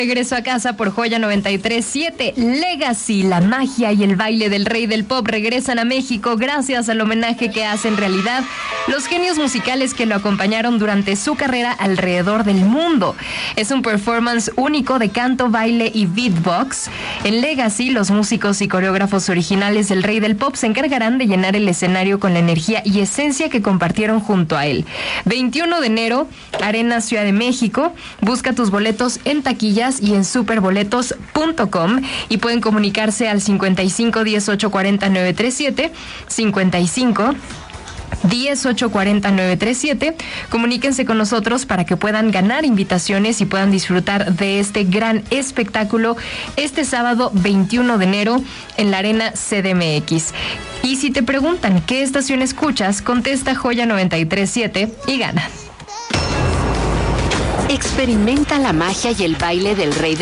Regreso a casa por Joya 93.7. Legacy, la magia y el baile del rey del pop regresan a México gracias al homenaje que hacen realidad los genios musicales que lo acompañaron durante su carrera alrededor del mundo. Es un performance único de canto, baile y beatbox. En Legacy, los músicos y coreógrafos originales del rey del pop se encargarán de llenar el escenario con la energía y esencia que compartieron junto a él. 21 de enero, Arena Ciudad de México. Busca tus boletos en taquillas y en superboletos.com y pueden comunicarse al 55 18 40 937, 55 18 40 937. Comuníquense con nosotros para que puedan ganar invitaciones y puedan disfrutar de este gran espectáculo este sábado 21 de enero en la Arena CDMX. Y si te preguntan qué estación escuchas, contesta Joya 93.7 y gana. Experimenta la magia y el baile del rey